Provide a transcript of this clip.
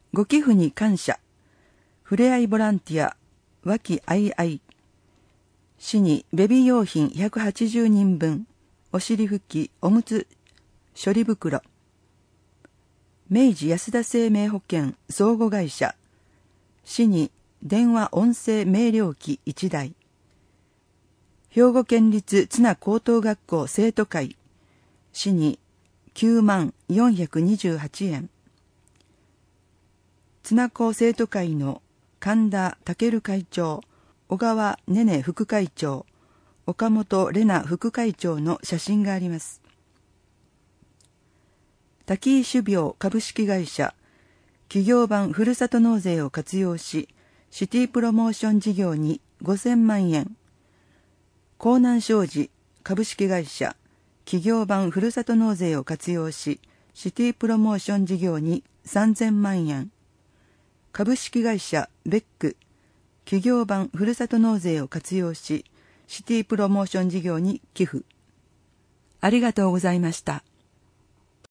ご寄付に感謝。ふれあいボランティア、和気あいあい。市にベビー用品180人分、お尻拭き、おむつ、処理袋。明治安田生命保険相互会社。市に電話音声明瞭機1台。兵庫県立綱高等学校生徒会。市に90,428円。綱高生徒会の神田健会長、小川ねね副会長、岡本玲奈副会長の写真があります。滝井種苗株式会社、企業版ふるさと納税を活用し、シティプロモーション事業に5000万円。江南商事株式会社、企業版ふるさと納税を活用し、シティプロモーション事業に3000万円。株式会社ベック、企業版ふるさと納税を活用し、シティプロモーション事業に寄付。ありがとうございました。